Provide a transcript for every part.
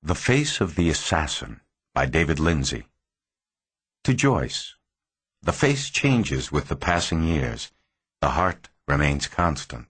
The Face of the Assassin by David Lindsay. To Joyce, the face changes with the passing years. The heart remains constant.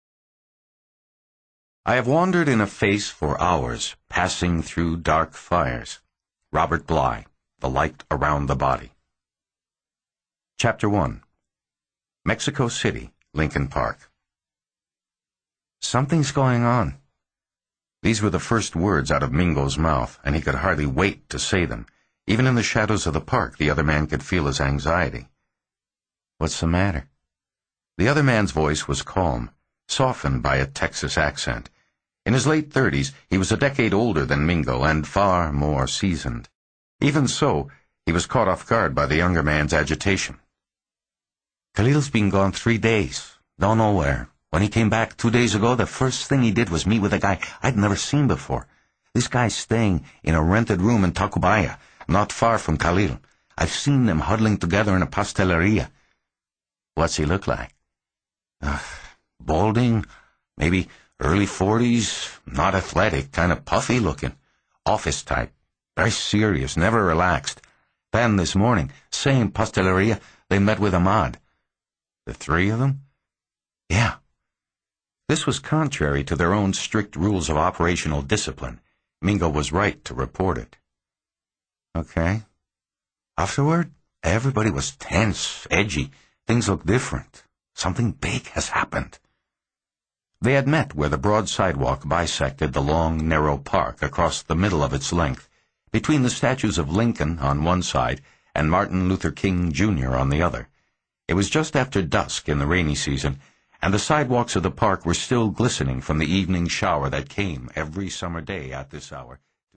I have wandered in a face for hours, passing through dark fires. Robert Bly, The Light Around the Body. Chapter 1. Mexico City, Lincoln Park. Something's going on. These were the first words out of Mingo's mouth, and he could hardly wait to say them. Even in the shadows of the park, the other man could feel his anxiety. What's the matter? The other man's voice was calm, softened by a Texas accent. In his late 30s, he was a decade older than Mingo and far more seasoned. Even so, he was caught off guard by the younger man's agitation. Khalil's been gone 3 days. Don't know where. When he came back 2 days ago, the first thing he did was meet with a guy I'd never seen before. This guy's staying in a rented room in Tacubaya, not far from Khalil. I've seen them huddling together in a pasteleria. What's he look like? Balding, maybe early 40s, not athletic, kind of puffy looking. Office type, very serious, never relaxed. Then this morning, same pasteleria, they met with Ahmad. The 3 of them? Yeah. This was contrary to their own strict rules of operational discipline. Mingo was right to report it. Okay. Afterward, everybody was tense, edgy. Things looked different. Something big has happened. They had met where the broad sidewalk bisected the long, narrow park across the middle of its length, between the statues of Lincoln on one side and Martin Luther King, Jr. on the other. It was just after dusk in the rainy season, and the sidewalks of the park were still glistening from the evening shower that came every summer day at this hour.